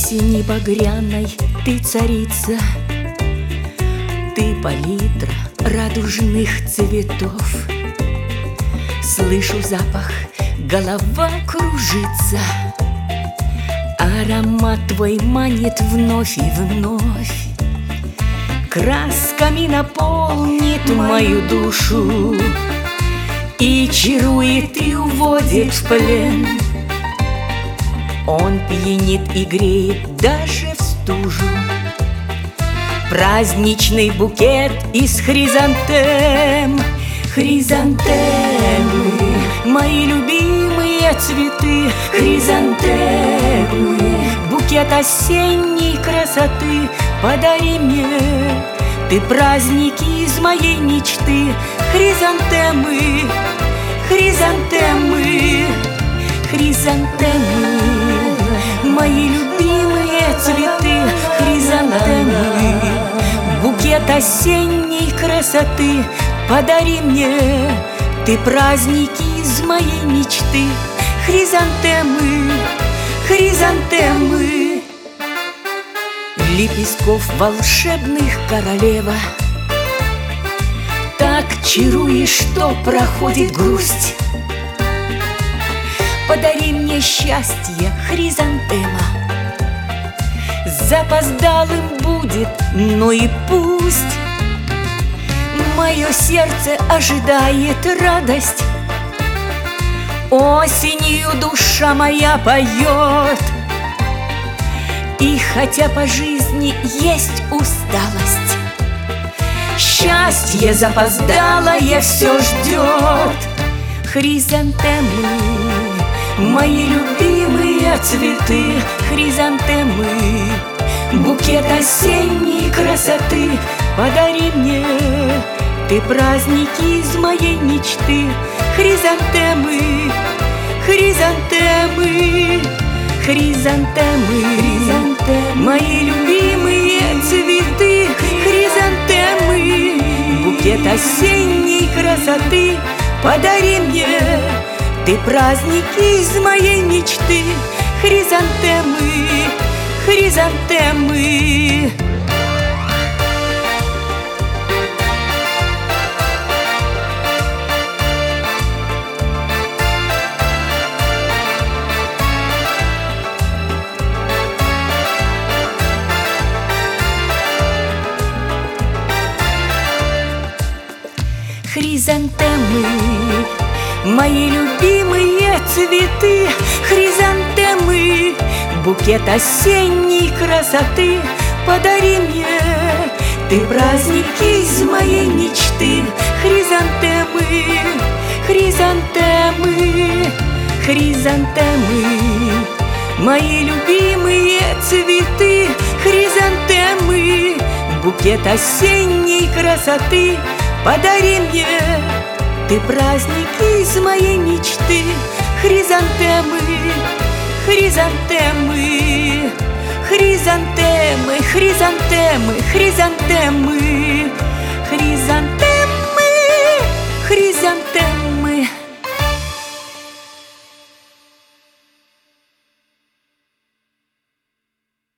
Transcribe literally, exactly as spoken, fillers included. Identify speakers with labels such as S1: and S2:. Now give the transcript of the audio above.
S1: Осени багряной ты царица, ты палитра радужных цветов. Слышу запах, голова кружится, аромат твой манит вновь и вновь. Красками наполнит мою душу и чарует и уводит в плен. Он пьянит и греет даже в стужу. Праздничный букет из хризантем. Хризантемы, мои любимые цветы. Хризантемы, букет осенней красоты подари мне. Ты праздники из моей мечты. Хризантемы, хризантемы, хризантемы, мои любимые цветы. Хризантемы, букет осенней красоты подари мне. Ты праздники из моей мечты. Хризантемы, хризантемы, лепестков волшебных королева, так чаруешь, что проходит грусть. Подари мне счастье, хризантема. Запоздалым будет, но и пусть. Мое сердце ожидает радость. Осенью душа моя поет. И хотя по жизни есть усталость, счастье запоздалое все ждет. Хризантемы, мои любимые цветы. Хризантемы, букет осенней красоты подари мне. Ты праздники из моей мечты. Хризантемы, хризантемы, хризантемы, хризантемы, мои любимые цветы. Хризантемы, букет осенней красоты подари мне. Ты праздники из моей мечты. Хризантемы, хризантемы. Хризантемы, мои любимые цветы. Хризантемы, букет осенней красоты подари мне. Ты праздники из моей мечты. Хризантемы, хризантемы, хризантемы, мои любимые цветы. Хризантемы, букет осенней красоты подари мне. Ты праздники из моей мечты. Хризантемы, хризантемы, хризантемы, хризантемы, хризантемы, хризантемы, хризантемы.